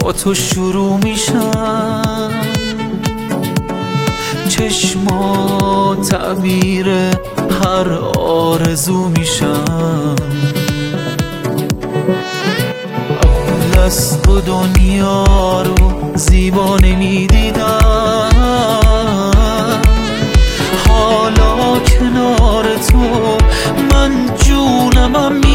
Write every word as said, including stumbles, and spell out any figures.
با تو شروع میشن، چشما تعبیر هر آرزو میشن. قبل از تو دنیا رو زیبا نمیدیدم، حالا کنار تو من جونمم